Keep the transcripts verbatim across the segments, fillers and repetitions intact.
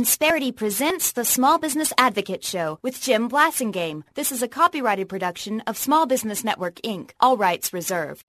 Insperity presents the Small Business Advocate Show with Jim Blasingame. This is a copyrighted production of Small Business Network, Incorporated. All rights reserved.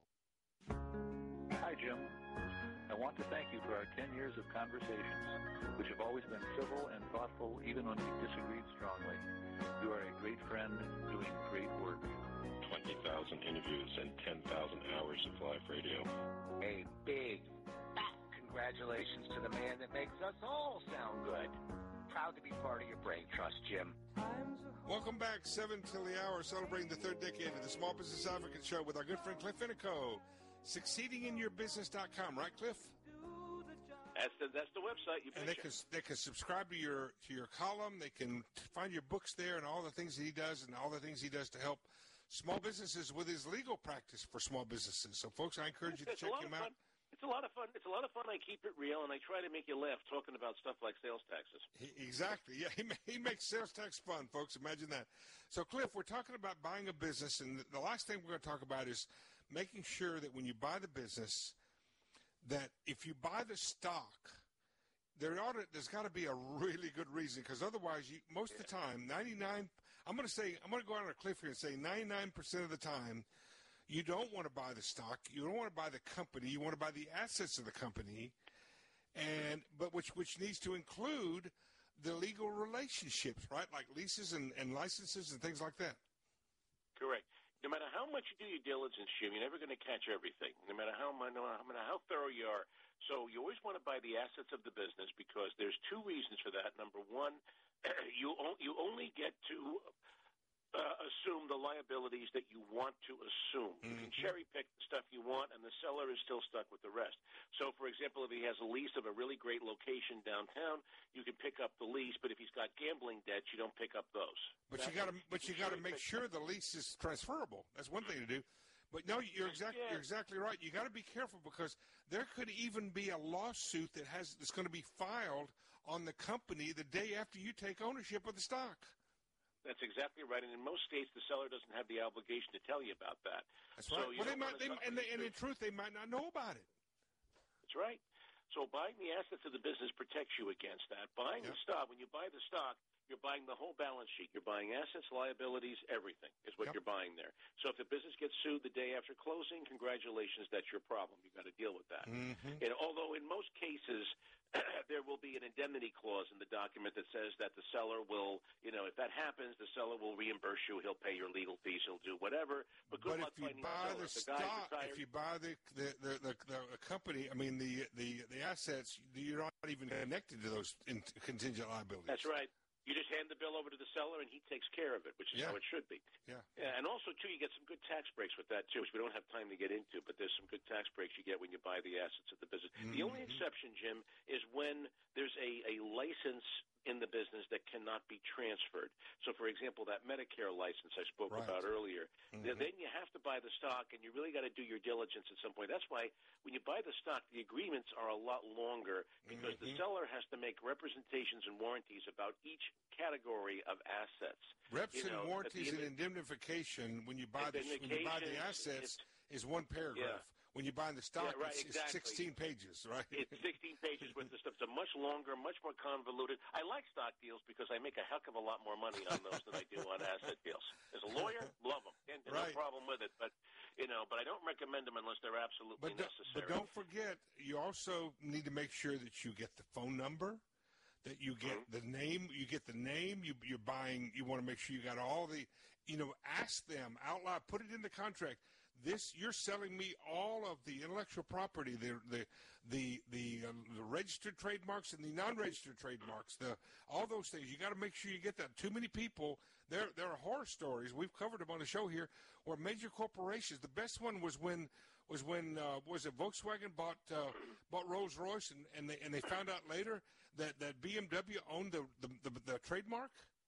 Hi, Jim. I want to thank you for our ten years of conversations, which have always been civil and thoughtful, even when we disagreed strongly. You are a great friend doing great work. twenty thousand interviews and ten thousand hours of live radio. A big, fat congratulations to the man that makes us all sound good. Proud to be part of your brain trust, Jim. Welcome back, seven till the hour, celebrating the third decade of the Small Business Advocate Show with our good friend Cliff Finico. succeeding in your business dot com, right, Cliff? That's the, that's the website. You and they can they can subscribe to your to your column. They can find your books there and all the things that he does and all the things he does to help small businesses with his legal practice for small businesses. So, folks, I encourage you to it's check him out. Fun. It's a lot of fun. It's a lot of fun. I keep it real, and I try to make you laugh talking about stuff like sales taxes. He, exactly. Yeah, he, he makes sales tax fun, folks. Imagine that. So, Cliff, we're talking about buying a business, and the last thing we're going to talk about is making sure that when you buy the business, that if you buy the stock, there ought to, there's got to be a really good reason, because otherwise, you, most yeah. of the time, ninety-nine, I'm going to say, I'm going to go out on a cliff here and say ninety-nine percent of the time, you don't want to buy the stock. You don't want to buy the company. You want to buy the assets of the company, and but which which needs to include the legal relationships, right? Like leases and, and licenses and things like that. Correct. No matter how much you do your diligence, Jim, you're never going to catch everything. No matter how no matter how thorough you are. So you always want to buy the assets of the business because there's two reasons for that. Number one, you you only get to Uh, assume the liabilities that you want to assume. Mm-hmm. You can cherry pick the stuff you want, and the seller is still stuck with the rest. So, for example, if he has a lease of a really great location downtown, you can pick up the lease. But if he's got gambling debts, you don't pick up those. But That's you got to, but you got to make sure the lease is transferable. That's one thing to do. But no, you're exactly yeah. you're exactly right. You got to be careful because there could even be a lawsuit that has that's going to be filed on the company the day after you take ownership of the stock. That's exactly right, and in most states, the seller doesn't have the obligation to tell you about that. That's right. So well, they might, they, and, they, and in truth, they might not know about it. That's right. So buying the assets of the business protects you against that. Buying yep. the stock, when you buy the stock, you're buying the whole balance sheet. You're buying assets, liabilities, everything is what yep. you're buying there. So if the business gets sued the day after closing, congratulations, that's your problem. You've got to deal with that. Mm-hmm. And although in most cases, there will be an indemnity clause in the document that says that the seller will, you know, if that happens, the seller will reimburse you. He'll pay your legal fees. He'll do whatever. But good but luck if you finding buy the, the seller. stock, the if you buy the the, the the the company, I mean the the the assets, you're not even connected to those contingent liabilities. That's right. You just hand the bill over to the seller, and he takes care of it, which is yeah. how it should be. Yeah. yeah. And also, too, you get some good tax breaks with that, too, which we don't have time to get into, but there's some good tax breaks you get when you buy the assets of the business. Mm-hmm. The only exception, Jim, is when there's a, a license in the business that cannot be transferred. So, for example, that Medicare license I spoke right. about earlier, mm-hmm. then you have to buy the stock, and you really got to do your diligence at some point. That's why when you buy the stock, the agreements are a lot longer because mm-hmm. the seller has to make representations and warranties about each category of assets. Reps you know, and warranties the, and indemnification when you buy the when you buy the assets is one paragraph. Yeah. When you buy the stock, yeah, right, it's, exactly. it's sixteen pages, right? It's sixteen pages with the stuff. It's a much longer, much more convoluted. I like stock deals because I make a heck of a lot more money on those than I do on asset deals. As a lawyer, love them. And, and right. no problem with it. But, you know, but I don't recommend them unless they're absolutely but do, necessary. But don't forget, you also need to make sure that you get the phone number, that you get mm-hmm. the name, you get the name, you, you're buying, you want to make sure you got all the, you know, ask them out loud, put it in the contract. This, you're selling me all of the intellectual property, the the the the, uh, the registered trademarks and the non-registered trademarks, the all those things. You got to make sure you get that. Too many people. There there are horror stories. We've covered them on the show here, where major corporations. The best one was when was when uh, was it Volkswagen bought uh, bought Rolls Royce, and, and they and they found out later that, that B M W owned the the, the, the trademark.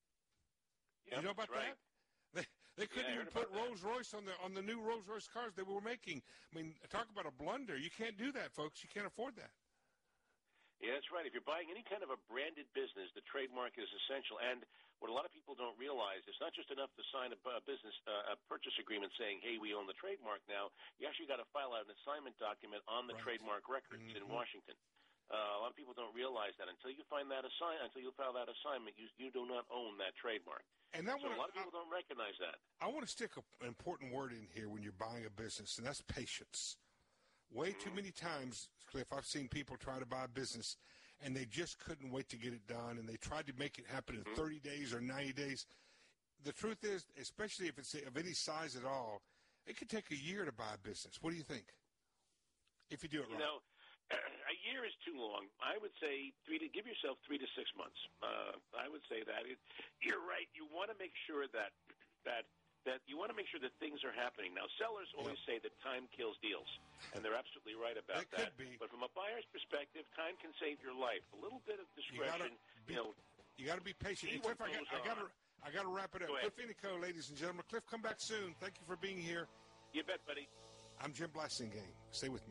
Yep, you know about right. that? They, they couldn't yeah, even put Rolls Royce on the on the new Rolls Royce cars they were making. I mean, talk about a blunder. You can't do that, folks. You can't afford that. Yeah, that's right. If you're buying any kind of a branded business, the trademark is essential. And what a lot of people don't realize, it's not just enough to sign a, a business uh, a purchase agreement saying, "Hey, we own the trademark now." You actually got to file out an assignment document on the right. trademark records mm-hmm. in Washington. Uh, a lot of people don't realize that until you find that assign, until you file that assignment, you you do not own that trademark. And that so wanna, a lot of people I, don't recognize that. I want to stick a, an important word in here when you're buying a business, and that's patience. Way mm-hmm. too many times, Cliff, I've seen people try to buy a business, and they just couldn't wait to get it done, and they tried to make it happen in thirty days or ninety days. The truth is, especially if it's of any size at all, it could take a year to buy a business. What do you think? If you do it you right. You know, a year is too long. I would say three to give yourself three to six months. Uh, I would say that. It, you're right. You want to make sure that that that you want to make sure that things are happening. Now, sellers always yep. say that time kills deals, and they're absolutely right about that. that. Could be. But from a buyer's perspective, time can save your life. A little bit of discretion, you, you know. You got to be patient. Hey, Cliff, I got, I got to I got to wrap it up. Cliff Inico, ladies and gentlemen. Cliff, come back soon. Thank you for being here. You bet, buddy. I'm Jim Blasingame. Stay with me.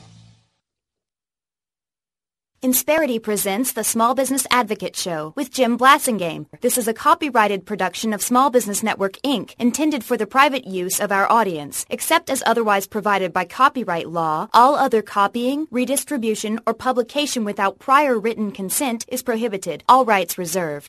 Insperity presents the Small Business Advocate Show with Jim Blasingame. This is a copyrighted production of Small Business Network, Incorporated, intended for the private use of our audience. Except as otherwise provided by copyright law, all other copying, redistribution, or publication without prior written consent is prohibited. All rights reserved.